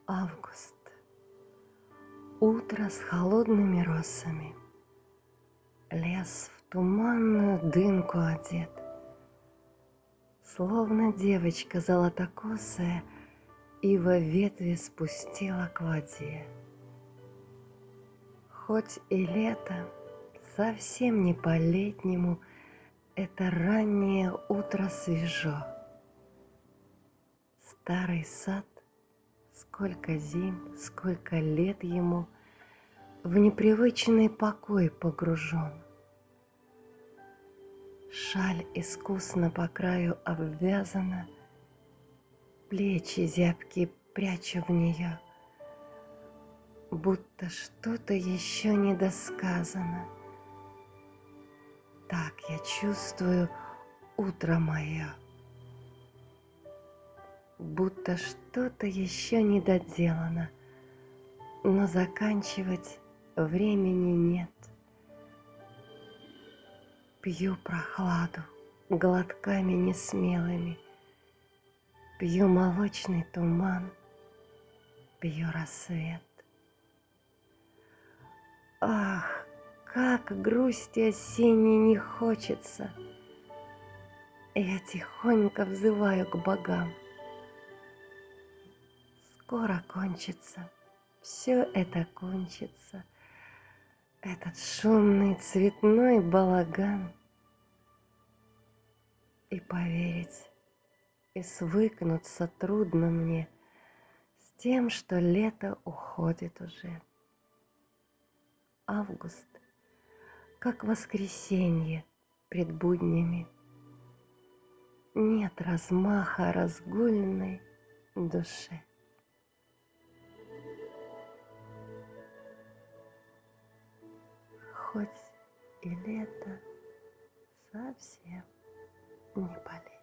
Август. Утро с холодными росами. Лес в туманную дымку одет. Словно девочка золотокосая ива ветви спустила к воде. Хоть и лето, совсем не по-летнему, это раннее утро свежо. Старый сад, сколько зим, сколько лет ему, в непривычный покой погружен. Шаль искусно по краю обвязана, плечи зябкие прячу в нее, будто что-то еще недосказано. Так я чувствую утро мое, будто что-то еще не доделано, но заканчивать времени нет. Пью прохладу глотками несмелыми, пью молочный туман, пью рассвет. Ах, как грусти осенней не хочется! Я тихонько взываю к богам. Скоро кончится, все это кончится, этот шумный цветной балаган. И поверить, и свыкнуться трудно мне с тем, что лето уходит уже. Август, как воскресенье пред буднями. Нет размаха разгульной душе. Хоть и лето совсем не по лету.